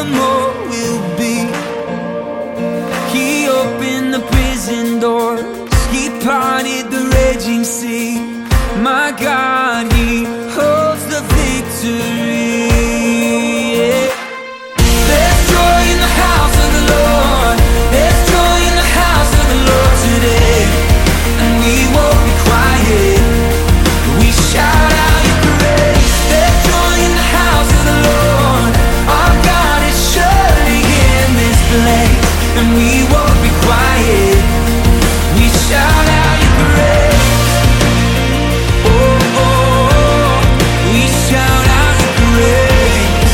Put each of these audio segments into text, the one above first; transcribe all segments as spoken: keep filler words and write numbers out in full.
more will be. He opened the prison doors, He parted the raging sea. My God, He holds the victory. Yeah. There's joy in the house of the Lord. There's joy in the house of the Lord today. And we won't be quiet. We shout out your praise. There's joy in the house of the Lord. Our God is surely in this place. And we won't be quiet. We shout out your praise. Oh, oh, oh. We shout out your praise.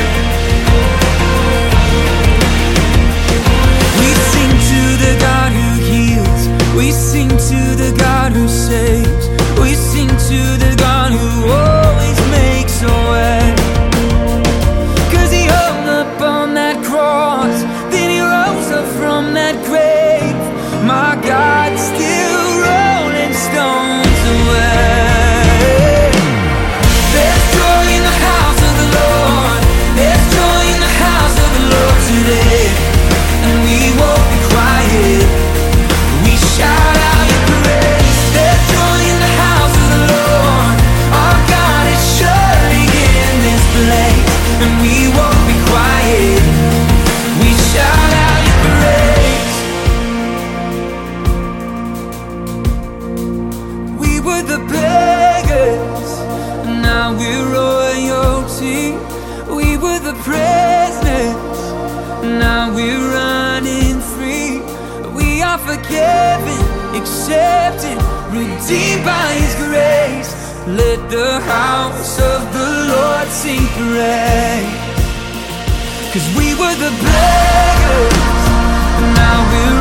We sing to the God who heals. We sing to the God who saves. We sing to the God who always makes a way. Cause He hung up on that cross, then He rose up from that grave. My God, still rolling stones away. There's joy in the house of the Lord. There's joy in the house of the Lord today. And we won't be quiet. We shout out your praise. There's joy in the house of the Lord. Our God is surely in this place. And we won't be quiet. We shout out your praise. We were the beggars, now we're royalty. We were the prisoners, now we're running free. We are forgiven, accepted, redeemed by His grace. Let the house of the Lord sing praise. Cause we were the beggars, now we're